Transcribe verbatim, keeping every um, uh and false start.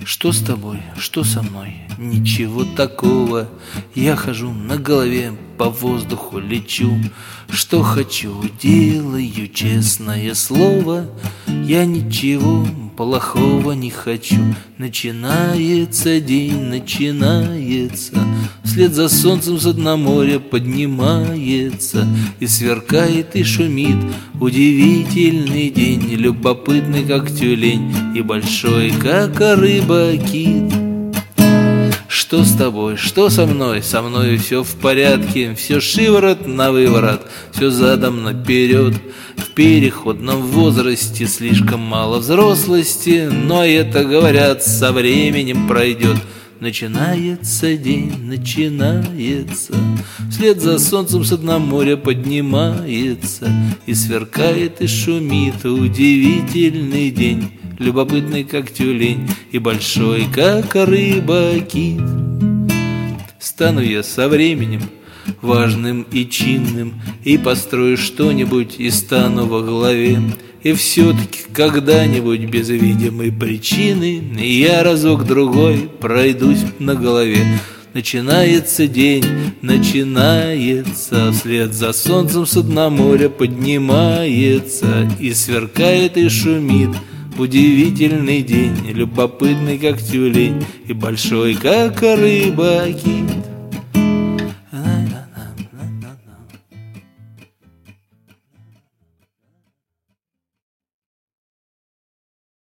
Что с тобой, что со мной? Ничего такого. Я хожу на голове, по воздуху лечу. Что хочу, делаю, честное слово. Я ничего плохого не хочу. Начинается день, начинается. Вслед за солнцем с дна моря поднимается. И сверкает, и шумит удивительный день. Любопытный, как тюлень, и большой, как рыба-кит. Что с тобой, что со мной? Со мной все в порядке. Все шиворот на выворот, все задом наперед. В переходном возрасте слишком мало взрослости, но это, говорят, со временем пройдет. Начинается день, начинается. Вслед за солнцем с дна моря поднимается. И сверкает, и шумит удивительный день. Любопытный, как тюлень, и большой, как рыба-кит. Стану я со временем важным и чинным, и построю что-нибудь, и стану во главе. И все-таки когда-нибудь без видимой причины я разок-другой пройдусь на голове. Начинается день, начинается. Вслед за солнцем с дна моря поднимается. И сверкает, и шумит удивительный день. Любопытный, как тюлень, и большой, как рыба-кит.